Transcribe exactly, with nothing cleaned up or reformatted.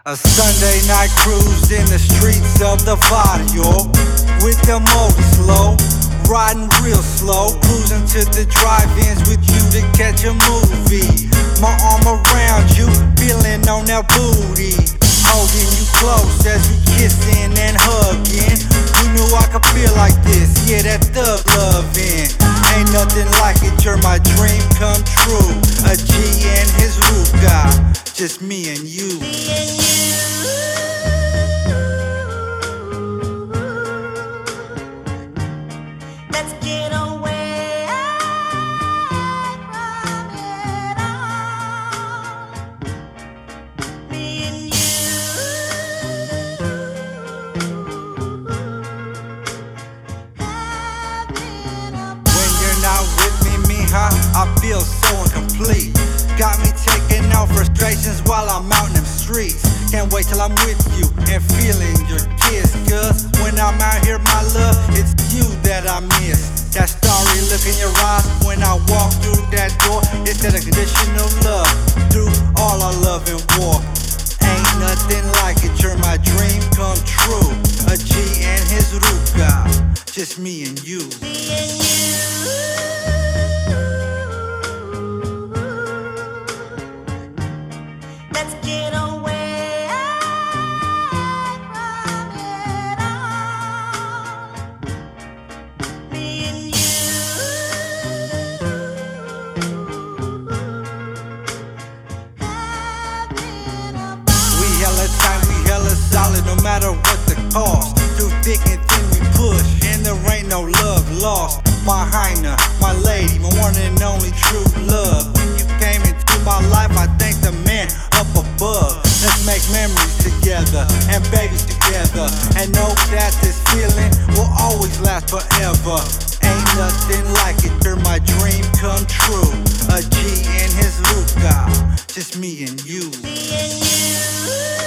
A Sunday night cruise in the streets of the barrio, with the motor slow, riding real slow, cruising to the drive-ins with you to catch a movie. My arm around you, feeling on that booty, holding you close as we kissing and hugging. You knew I could feel like this, yeah, that thug loving. Ain't nothing like it, you're my dream come true. A G and his Ruka, just me and you. Me and you. Let's get away from it all. Me and you. Having a When you're not with me, mija, I feel so incomplete. Got me taking out frustrations while I'm out in them streets. Can't wait till I'm with you and feeling your kiss. Cause when I'm out here, my love, it's you that I miss. That starry look in your eyes when I walk through that door. It's that unconditional love through all our love and war. Ain't nothing like it, you're my dream come true. A G and his Ruka, just me and you. Me and you. Let's get away from it all. Me and you. Having a ball. We hella tight, we hella solid, no matter what the cost. Through thick and thin we push, and there ain't no love lost. My Hyena, my lady, my one and only true love. When you came into my life, I thank the man up above. Let's make memories together and babies together, and know that this feeling will always last forever. Ain't nothing like it, you're my dream come true. A G and his Ruka, just me and you. Me and you.